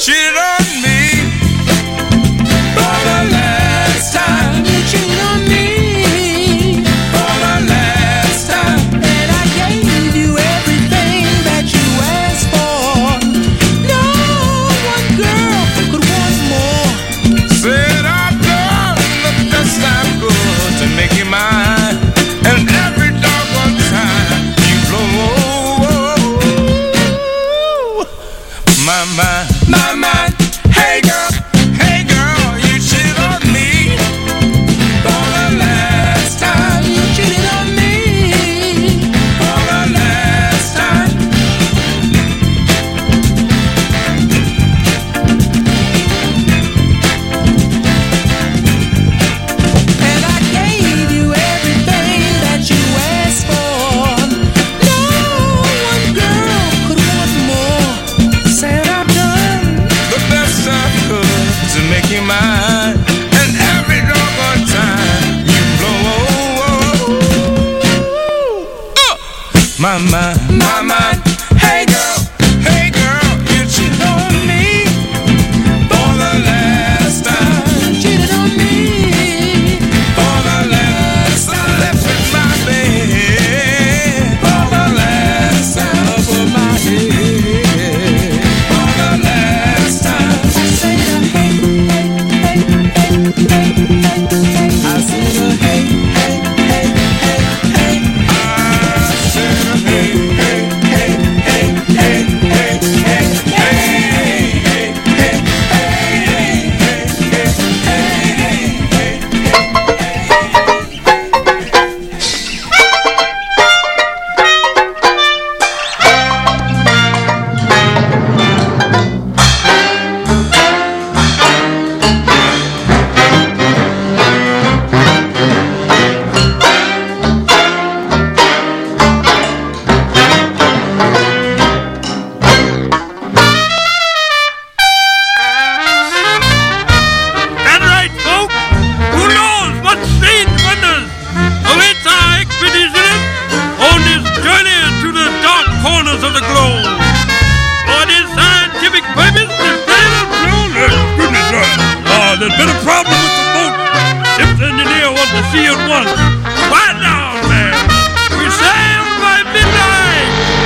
cheated on me. For the last time, you cheated on me. For the last time, and I gave you everything that you asked for. No one girl could want more. Said I've done the best I could to make you mine, and every doggone time you blow my mind, my mind. Hey girl, you cheated on me. For the last time, you cheated on me. For the last time. And I gave you everything that you asked for. No one girl could want more. Said I've done the best I could to make you mine, and every doggone time you blow my mind, my mind. Hey girl, you cheated on me. For the last time, you cheated on me. For the last time, left in my bed. For the last time, over my head. For the last time, I say the hey, I say the hey, I say the That's right, folks. Who knows what strange wonders awaits our expeditioners on this journey to the dark corners of the globe? For this scientific purpose, the sail of goodness, there's been a problem with the boat. Ship's engineer wants to see it once. Quiet down, man. We sail by midnight.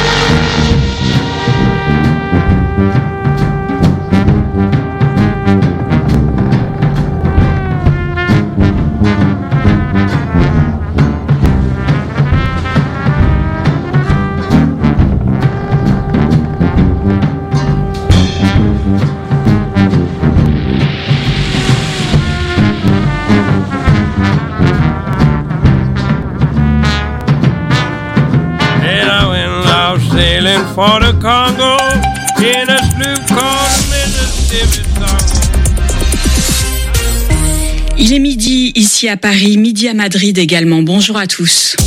And I went out sailing for the Congo in a sloop called Mississippi Congo. Il est midi ici à Paris, midi à Madrid également. Bonjour à tous.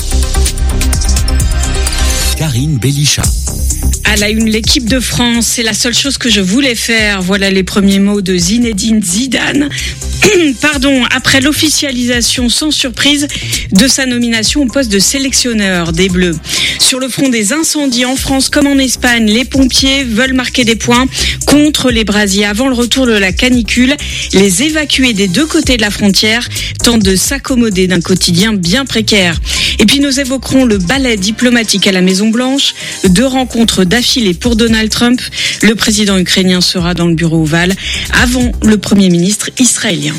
Karine Bélichat. À la une, l'équipe de France, c'est la seule chose que je voulais faire. Voilà les premiers mots de Zinedine Zidane. Après l'officialisation sans surprise de sa nomination au poste de sélectionneur des Bleus. Sur le front des incendies en France comme en Espagne, les pompiers veulent marquer des points contre les brasiers. Avant le retour de la canicule, les évacués des deux côtés de la frontière tentent de s'accommoder d'un quotidien bien précaire. Et puis nous évoquerons le ballet diplomatique à la Maison-Blanche, 2 rencontres d'affilée pour Donald Trump. Le président ukrainien sera dans le bureau ovale avant le Premier ministre israélien.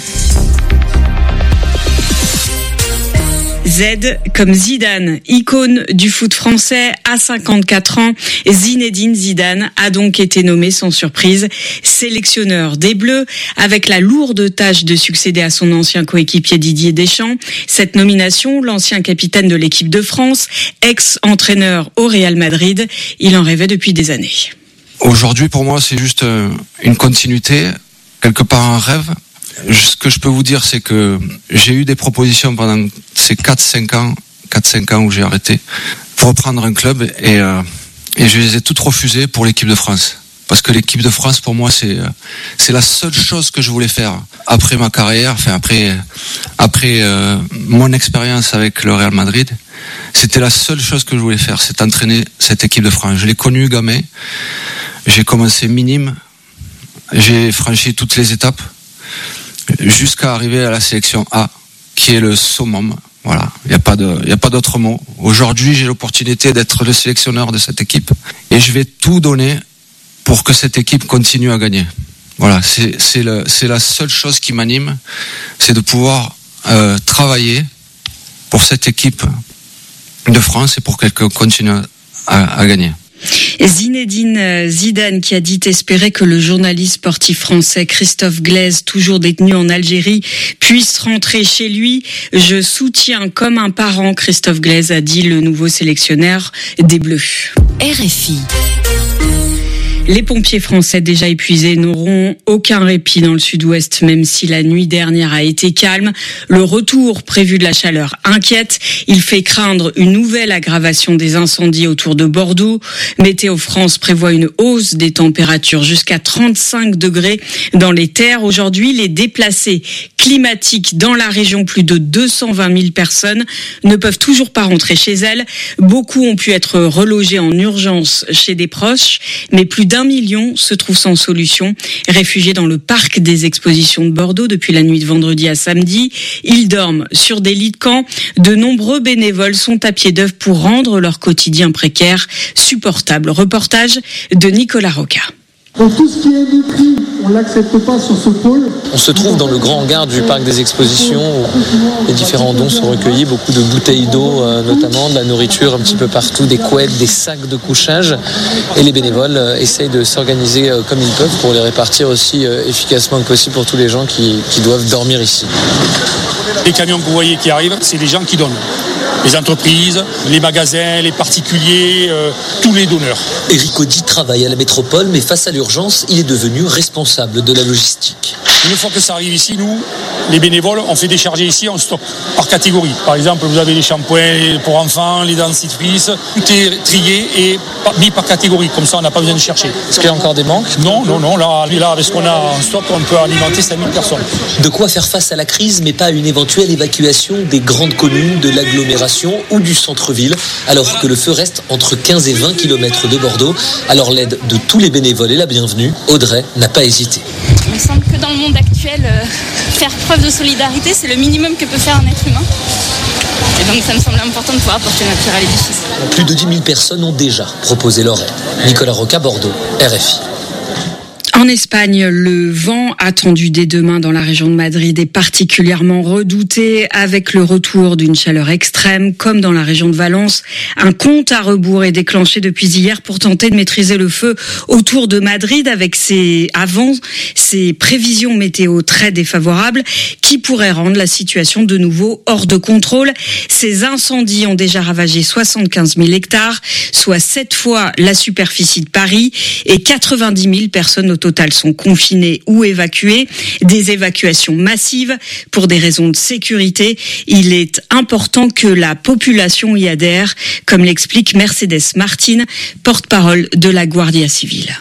Z comme Zidane, icône du foot français à 54 ans. Zinedine Zidane a donc été nommé sans surprise sélectionneur des Bleus avec la lourde tâche de succéder à son ancien coéquipier Didier Deschamps. Cette nomination, l'ancien capitaine de l'équipe de France, ex-entraîneur au Real Madrid, il en rêvait depuis des années. Aujourd'hui, pour moi, c'est juste une continuité, quelque part un rêve. Ce que je peux vous dire, c'est que j'ai eu des propositions pendant ces 4-5 ans où j'ai arrêté pour reprendre un club et je les ai toutes refusées pour l'équipe de France. Parce que l'équipe de France, pour moi, c'est la seule chose que je voulais faire après ma carrière, enfin après mon expérience avec le Real Madrid. C'était la seule chose que je voulais faire, c'est entraîner cette équipe de France. Je l'ai connue gamin, j'ai commencé minime j'ai franchi toutes les étapes jusqu'à arriver à la sélection A, qui est le summum. Voilà, il y a pas d'autre mot. Aujourd'hui, j'ai l'opportunité d'être le sélectionneur de cette équipe et je vais tout donner pour que cette équipe continue à gagner. Voilà, c'est la seule chose qui m'anime, c'est de pouvoir travailler pour cette équipe de France et pour qu'elle continue à gagner. Zinedine Zidane qui a dit espérer que le journaliste sportif français Christophe Glaise, toujours détenu en Algérie, puisse rentrer chez lui. Je soutiens comme un parent Christophe Glaise, a dit le nouveau sélectionneur des Bleus. RFI. Les pompiers français déjà épuisés n'auront aucun répit dans le sud-ouest, même si la nuit dernière a été calme. Le retour prévu de la chaleur inquiète. Il fait craindre une nouvelle aggravation des incendies autour de Bordeaux. Météo France prévoit une hausse des températures jusqu'à 35 degrés dans les terres. Aujourd'hui, les déplacés climatiques dans la région, plus de 220 000 personnes, ne peuvent toujours pas rentrer chez elles. Beaucoup ont pu être relogés en urgence chez des proches, mais plus d'1 million se trouvent sans solution. Réfugiés dans le parc des expositions de Bordeaux depuis la nuit de vendredi à samedi, ils dorment sur des lits de camp. De nombreux bénévoles sont à pied d'œuvre pour rendre leur quotidien précaire supportable. Reportage de Nicolas Roca. Donc tout ce qui est écrit, on ne l'accepte pas sur ce pôle. On se trouve dans le grand hangar du parc des expositions où les différents dons sont recueillis, beaucoup de bouteilles d'eau notamment, de la nourriture un petit peu partout, des couettes, des sacs de couchage. Et les bénévoles essayent de s'organiser comme ils peuvent pour les répartir aussi efficacement que possible pour tous les gens qui doivent dormir ici. Les camions que vous voyez qui arrivent, c'est les gens qui donnent. Les entreprises, les magasins, les particuliers, tous les donneurs. Éric Audy travaille à la métropole, mais face à l'urgence, il est devenu responsable de la logistique. Une fois que ça arrive ici, nous, les bénévoles, on fait décharger ici, on stocke par catégorie. Par exemple, vous avez les shampoings pour enfants, les dentifrices, tout est trié et mis par catégorie. Comme ça, on n'a pas besoin de chercher. Est-ce qu'il y a encore des manques ? Non. Là, avec ce qu'on a en stock, on peut alimenter 5000 personnes. De quoi faire face à la crise, mais pas à une éventuelle évacuation des grandes communes, de l'agglomération ou du centre-ville, alors que le feu reste entre 15 et 20 km de Bordeaux. Alors l'aide de tous les bénévoles est la bienvenue. Audrey n'a pas hésité. Il me semble que dans le monde actuel, faire preuve de solidarité, c'est le minimum que peut faire un être humain. Et donc ça me semble important de pouvoir apporter notre pierre à l'édifice. Plus de 10 000 personnes ont déjà proposé leur aide. Nicolas Roca, Bordeaux, RFI. En Espagne, le vent attendu dès demain dans la région de Madrid est particulièrement redouté avec le retour d'une chaleur extrême, comme dans la région de Valence. Un compte à rebours est déclenché depuis hier pour tenter de maîtriser le feu autour de Madrid avec ces prévisions météo très défavorables qui pourraient rendre la situation de nouveau hors de contrôle. Ces incendies ont déjà ravagé 75 000 hectares, soit 7 fois la superficie de Paris, et 90 000 personnes au total sont confinés ou évacués. Des évacuations massives pour des raisons de sécurité. Il est important que la population y adhère, comme l'explique Mercedes Martín, porte-parole de la Guardia Civile.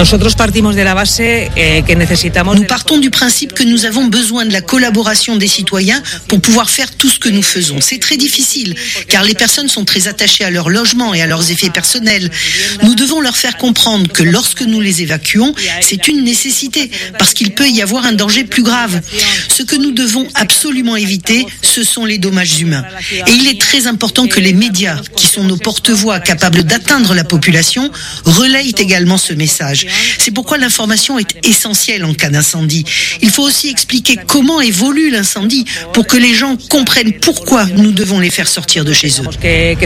Nous partons du principe que nous avons besoin de la collaboration des citoyens pour pouvoir faire tout ce que nous faisons. C'est très difficile, car les personnes sont très attachées à leur logement et à leurs effets personnels. Nous devons leur faire comprendre que lorsque nous les évacuons, c'est une nécessité, parce qu'il peut y avoir un danger plus grave. Ce que nous devons absolument éviter, ce sont les dommages humains. Et il est très important que les médias, qui sont nos porte-voix capables d'atteindre la population, relayent également ce message. C'est pourquoi l'information est essentielle en cas d'incendie. Il faut aussi expliquer comment évolue l'incendie pour que les gens comprennent pourquoi nous devons les faire sortir de chez eux.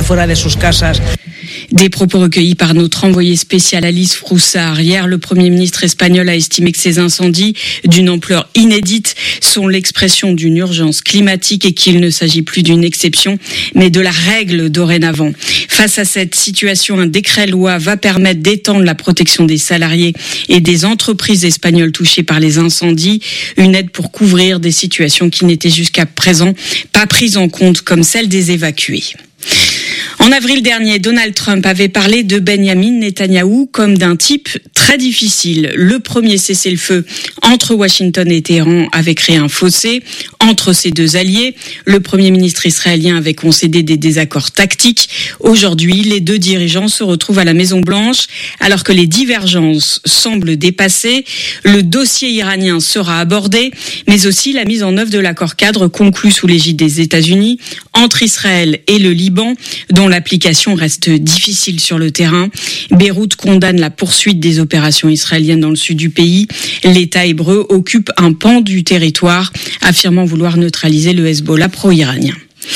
Des propos recueillis par notre envoyée spéciale Alice Froussard. Hier, le Premier ministre espagnol a estimé que ces incendies, d'une ampleur inédite, sont l'expression d'une urgence climatique et qu'il ne s'agit plus d'une exception, mais de la règle dorénavant. Face à cette situation, un décret-loi va permettre d'étendre la protection des salariés et des entreprises espagnoles touchées par les incendies, une aide pour couvrir des situations qui n'étaient jusqu'à présent pas prises en compte, comme celle des évacués. En avril dernier, Donald Trump avait parlé de Benjamin Netanyahou comme d'un type très difficile. Le premier cessez-le-feu entre Washington et Téhéran avait créé un fossé entre ces deux alliés. Le Premier ministre israélien avait concédé des désaccords tactiques. Aujourd'hui, les deux dirigeants se retrouvent à la Maison-Blanche alors que les divergences semblent dépassées. Le dossier iranien sera abordé, mais aussi la mise en œuvre de l'accord cadre conclu sous l'égide des États-Unis entre Israël et le Liban, dont l'application reste difficile sur le terrain. Beyrouth condamne la poursuite des opérations israéliennes dans le sud du pays. L'État hébreu occupe un pan du territoire, affirmant vouloir neutraliser le Hezbollah pro-iranien.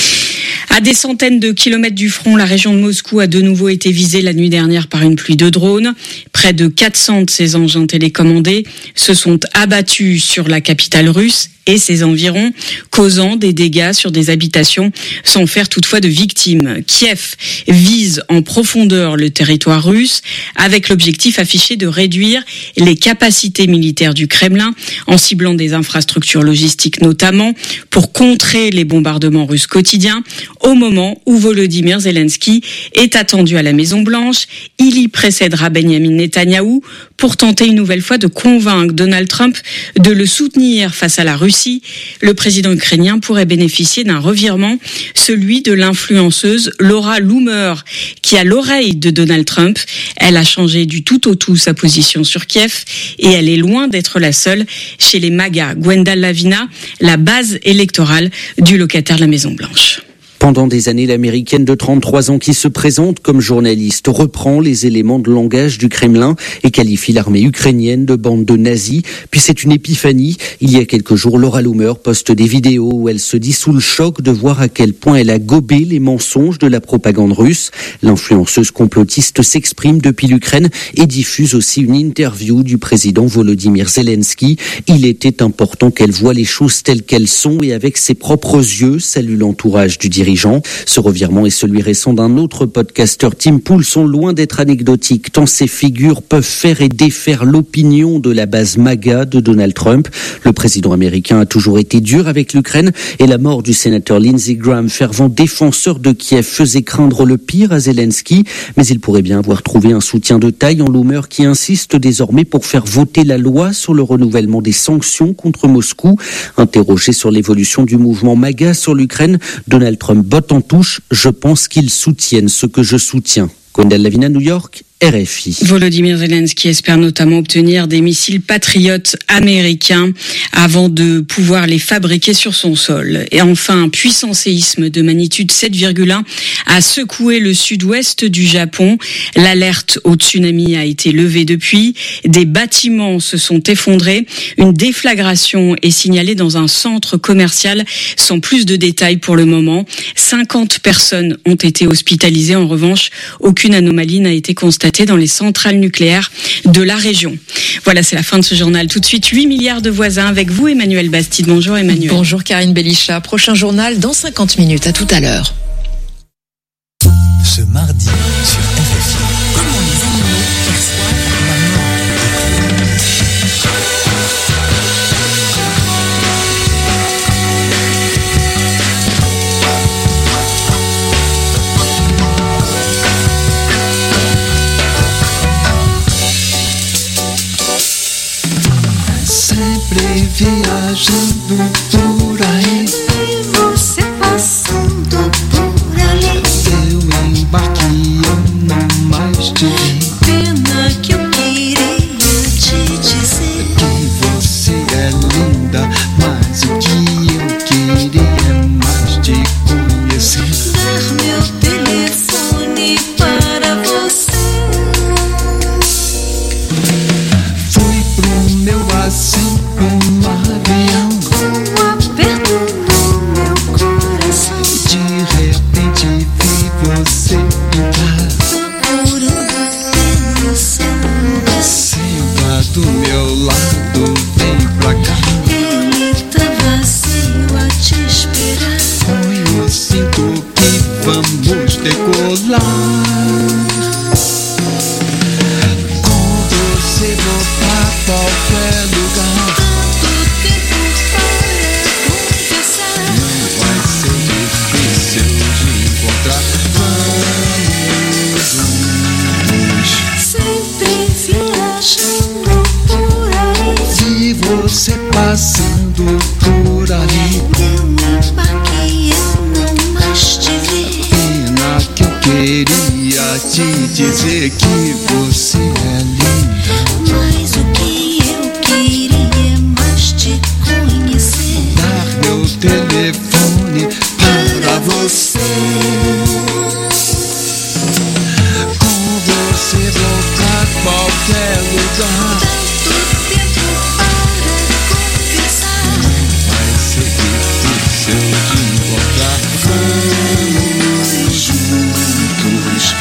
À des centaines de kilomètres du front, la région de Moscou a de nouveau été visée la nuit dernière par une pluie de drones. Près de 400 de ces engins télécommandés se sont abattus sur la capitale russe et ses environs, causant des dégâts sur des habitations sans faire toutefois de victimes. Kiev vise en profondeur le territoire russe avec l'objectif affiché de réduire les capacités militaires du Kremlin en ciblant des infrastructures logistiques notamment pour contrer les bombardements russes quotidiens. Au moment où Volodymyr Zelensky est attendu à la Maison-Blanche, il y précédera Benjamin Netanyahou pour tenter une nouvelle fois de convaincre Donald Trump de le soutenir face à la Russie. Le président ukrainien pourrait bénéficier d'un revirement, celui de l'influenceuse Laura Loomer, qui a l'oreille de Donald Trump. Elle a changé du tout au tout sa position sur Kiev et elle est loin d'être la seule chez les MAGA. Gwenda Lavina, la base électorale du locataire de la Maison-Blanche. Pendant des années, l'américaine de 33 ans qui se présente comme journaliste reprend les éléments de langage du Kremlin et qualifie l'armée ukrainienne de bande de nazis. Puis c'est une épiphanie. Il y a quelques jours, Laura Loomer poste des vidéos où elle se dit sous le choc de voir à quel point elle a gobé les mensonges de la propagande russe. L'influenceuse complotiste s'exprime depuis l'Ukraine et diffuse aussi une interview du président Volodymyr Zelensky. Il était important qu'elle voie les choses telles qu'elles sont et avec ses propres yeux, salue l'entourage du dirigeant. Ce revirement et celui récent d'un autre podcasteur, Tim Pool, sont loin d'être anecdotiques, tant ces figures peuvent faire et défaire l'opinion de la base MAGA de Donald Trump. Le président américain a toujours été dur avec l'Ukraine et la mort du sénateur Lindsey Graham, fervent défenseur de Kiev, faisait craindre le pire à Zelensky, mais il pourrait bien avoir trouvé un soutien de taille en Loomer qui insiste désormais pour faire voter la loi sur le renouvellement des sanctions contre Moscou. Interrogé sur l'évolution du mouvement MAGA sur l'Ukraine, Donald Trump botte en touche, je pense qu'ils soutiennent ce que je soutiens. Gwendal Lavina, New York, RFI. Volodymyr Zelensky espère notamment obtenir des missiles patriotes américains avant de pouvoir les fabriquer sur son sol. Et enfin, un puissant séisme de magnitude 7,1 a secoué le sud-ouest du Japon. L'alerte au tsunami a été levée depuis. Des bâtiments se sont effondrés. Une déflagration est signalée dans un centre commercial sans plus de détails pour le moment. 50 personnes ont été hospitalisées. En revanche, aucune anomalie n'a été constatée dans les centrales nucléaires de la région. Voilà, c'est la fin de ce journal. Tout de suite, 8 milliards de voisins avec vous, Emmanuel Bastide. Bonjour Emmanuel. Bonjour Karine Belichat. Prochain journal dans 50 minutes. À tout à l'heure. Ce mardi sur RFI. Comment les animaux perçoivent la mort? Sempre viajando por aí, E você passando por ali. eu embarquei, eu não mais te vi. Pena que eu queria te dizer Que você é linda, mas o que eu queria é mais te conhecer. dar meu telefone para você. Fui pro meu assento no avião, Um aperto no meu coração, de repente vi você entrar. procurando ter no seu lugar. Senta do meu lado, vem pra cá. Ele tá vazio a te esperar. Põe o cinto que vamos decolar. Com você vou pra qualquer lugar. Tanto tempo para conversar. Não vai ser difícil de encontrar. você passando por ali. Que eu não mais te vi. Pena que eu queria te dizer que você é linda. Mas o que eu queria é mais te conhecer. Dar meu telefone para você. Com você vou pra qualquer lugar. Tanto tempo para conversar. Vai ser difícil de encontrar. Vamos juntos.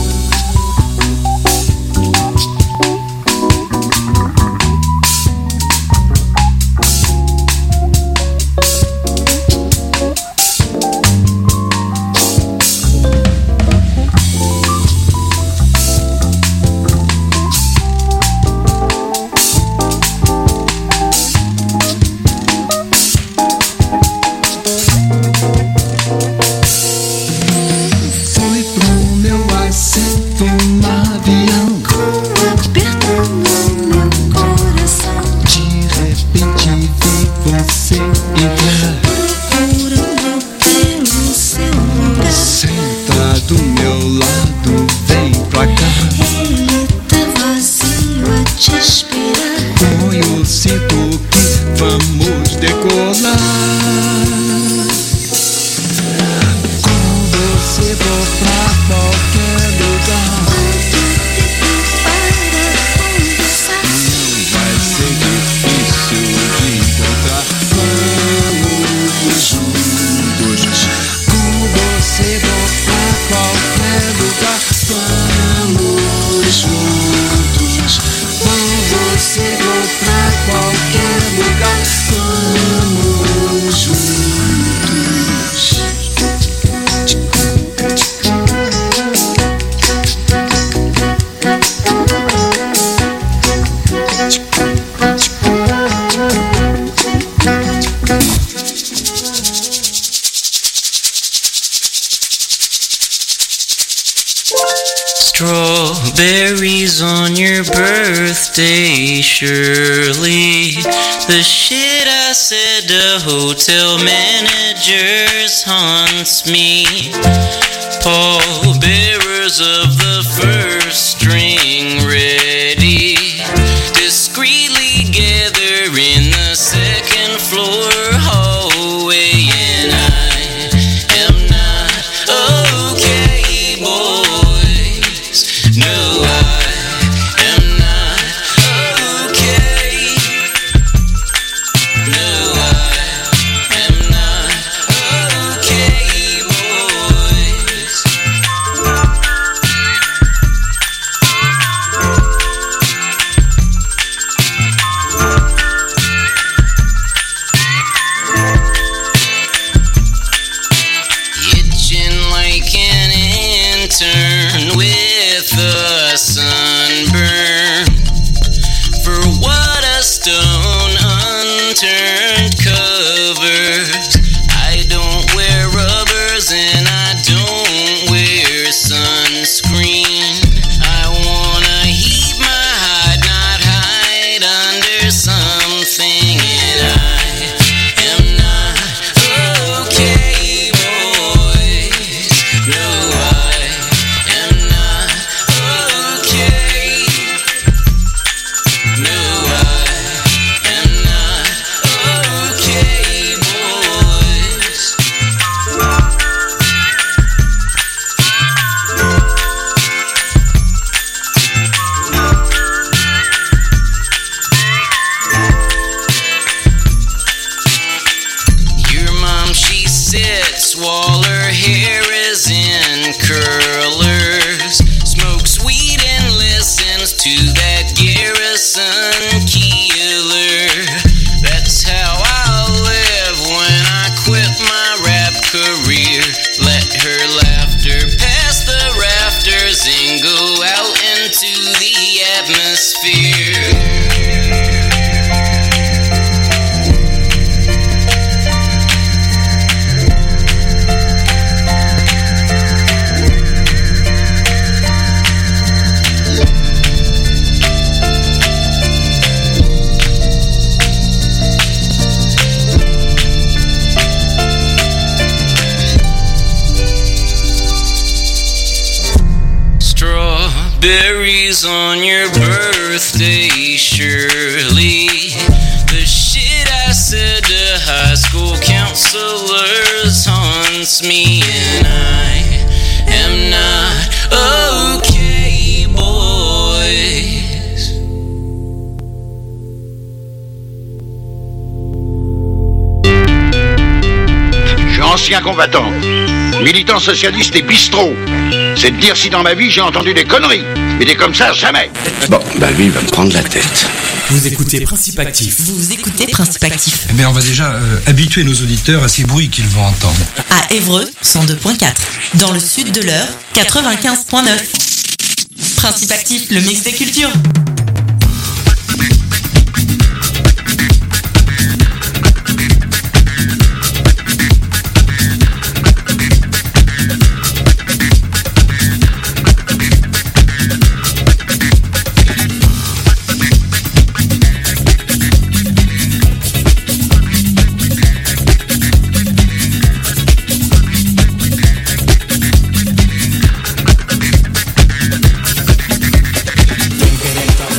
Fui pro meu assento no avião. Com um aperto no meu coração. De repente vi você entrar. Procurando pelo seu lugar. Senta do meu lado, vem pra cá. Ele tá vazio a te esperar. Põe o cinto que vamos decolar. Com você vou pra qualquer lugar. Para conversar. Vai ser difícil de encontrar. Vamos juntos. Com você vou pra qualquer lugar. Vamos juntos. Com você vou pra qualquer lugar. Vamos juntos. Strawberries on your birthday, Shirley. The shit I said to hotel managers haunts me. Pallbearers of the first string ready, discreetly gather in the second floor hallway, and I am not okay, boys. No, I am not okay. No, I am not okay, boys. days on your birthday, surely. The shit I said to high school counselors haunts me, and I am not okay, boys. Je suis ancien combattant, militant socialiste et bistrot. C'est de dire si dans ma vie j'ai entendu des conneries. Mais des comme ça, jamais. Bon, bah lui, il va me prendre la tête. Vous écoutez Principe Actif. Vous écoutez Principe Actif. Eh bien, on va déjà habituer nos auditeurs à ces bruits qu'ils vont entendre. À Évreux, 102.4. Dans le sud de l'Eure, 95.9. Principe Actif, le mix des cultures. Don't get it,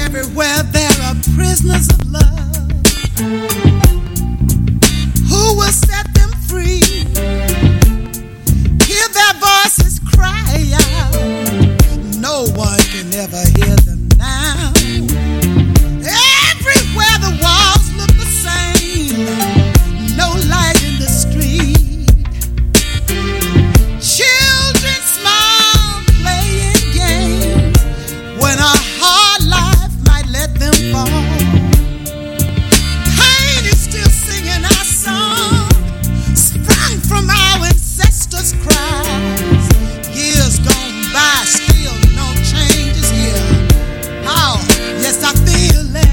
Everywhere there are prisoners of love. Who will set them free? Hear their voices cry out. No one can ever hear them now. Everywhere the walls look the same. No light in the street. Children smile playing games when a hard life might let them fall. Pain is still singing our song, sprung from our ancestors' cries. Years gone by, still no changes here. Oh, yes, I feel it.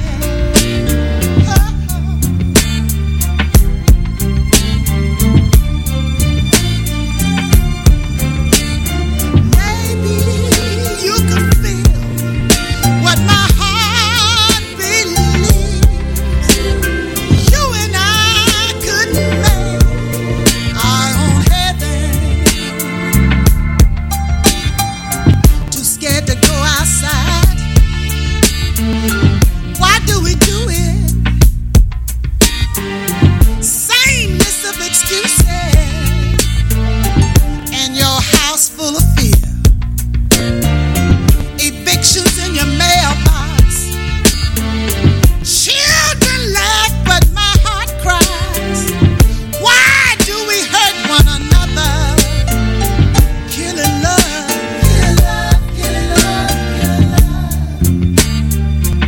Maybe you can feel what my heart believes. You and I couldn't make our own heaven. Too scared to go outside. Why do we do it? Same list of excuses. And your house full of fear. Evictions in your mailbox. Children laugh, but my heart cries. Why do we hurt one another? Killing love, killing love, killing love, killing love.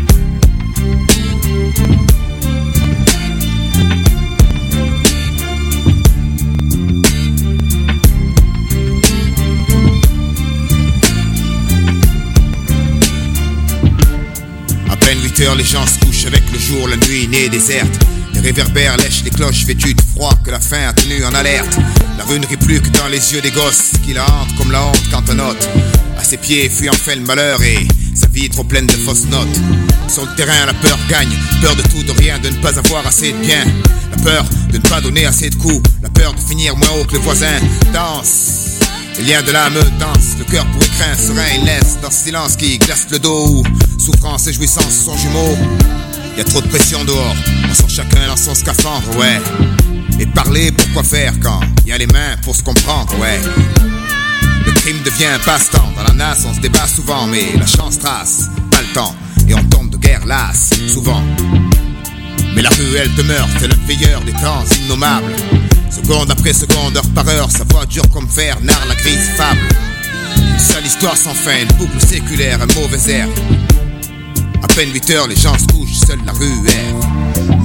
À peine 8 heures, les gens se couchent avec le jour, la nuit née déserte. Les réverbères lèchent les cloches vêtues de froid que la faim a tenu en alerte. La rue ne rit plus que dans les yeux des gosses qui la hantent comme la honte quand on note. À ses pieds fuit enfin le malheur et sa vie trop pleine de fausses notes. Sur le terrain, la peur gagne, peur de tout, de rien, de ne pas avoir assez de bien. La peur de ne pas donner assez de coups, la peur de finir moins haut que le voisin. Danse, les liens de l'âme dansent, le cœur pour écrin, serein et laisse dans ce silence qui glace le dos. Souffrance et jouissance sont jumeaux. Y a trop de pression dehors, on sort chacun dans son scaphandre, ouais. Et parler, pourquoi faire quand y a les mains pour se comprendre, ouais. Le crime devient un passe-temps, dans la nasse on se débat souvent, mais la chance trace, pas le temps, et on tombe de guerre lasse, souvent. Mais la rue elle demeure, tel un veilleur des temps innommables. Seconde après seconde, heure par heure, sa voix dure comme fer, narre la grise fable. Une sale histoire sans fin, une boucle séculaire, un mauvais air. À peine 8 heures, les gens se couchent, seule la rue erre.